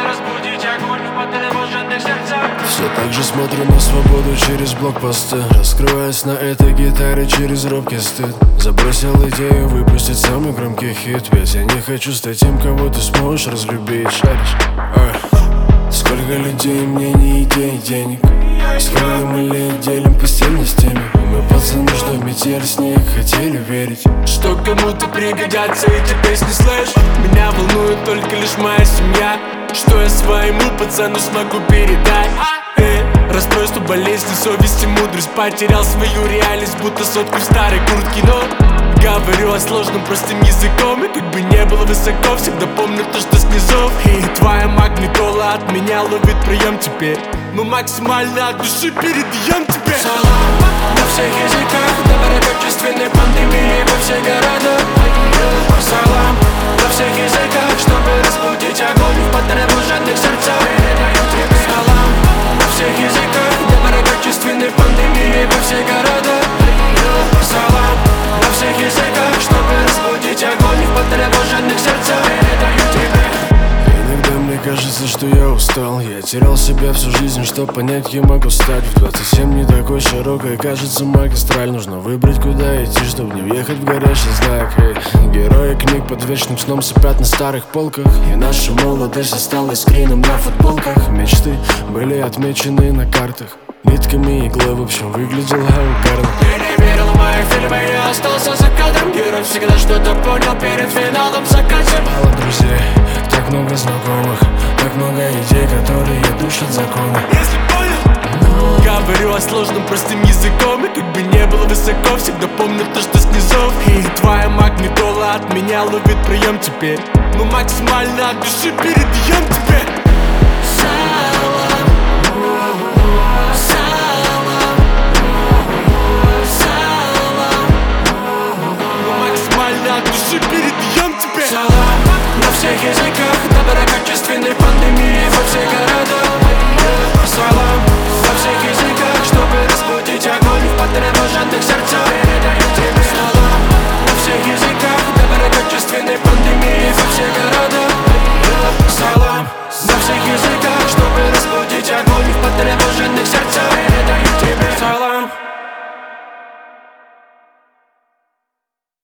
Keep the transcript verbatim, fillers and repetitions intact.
разбудить огонь в потревоженных сердцах. Все так же смотрю на свободу через блокпосты, раскрываясь на этой гитаре через робкий стыд. Забросил идею выпустить самый громкий хит, ведь я не хочу стать тем, кого ты сможешь разлюбить. Шаришь? Ай. Сколько людей, мнений, идей, денег. Сколько мы лет делим постельно с теми. Мы пацаны, что метель с них хотели верить, что кому-то пригодятся эти песни, слэш. Меня волнует только лишь моя семья, что я своему пацану смогу передать. Эй, расстройство, болезни, совести, мудрость. Потерял свою реальность, будто сотку в старой куртке. Но говорю о сложном простым языком, и как бы не было высоко, всегда помню то, что снизу. И твоя магнитола от меня ловит прием теперь. Мы максимально от души передаем тебе салам на всех языках, доброкачественной пандемии во все города. Салам на всех языках, чтобы разбудить огонь в потревоженных сердцах. Салам на всех языках, доброкачественной пандемии во все города. Салам на всех языках, чтобы разбудить огонь в потревоженных сердцах. Иногда мне кажется, что я устал. Я терял себя всю жизнь, чтоб понять, кем могу стать. В двадцать семь не такой широкой, кажется, магистраль. Нужно выбрать, куда идти, чтобы не въехать в горящий знак. Эй, герои книг под вечным сном сопят на старых полках, и наша молодость осталась скрином на футболках. Мечты были отмечены на картах нитками иглы, в общем, выглядел шикарно. Я не верил в мои фильмы, я остался за кадром. Герой всегда что-то понял перед финалом закатим. Мало друзей, так много знакомых, так много идей, которые душат законы. Если понял, говорю о сложном простым языком, и как бы не было высоко, всегда помню то, что снизу. И твоя магнитола от меня ловит прием теперь. Мы максимально от души передаем тебе.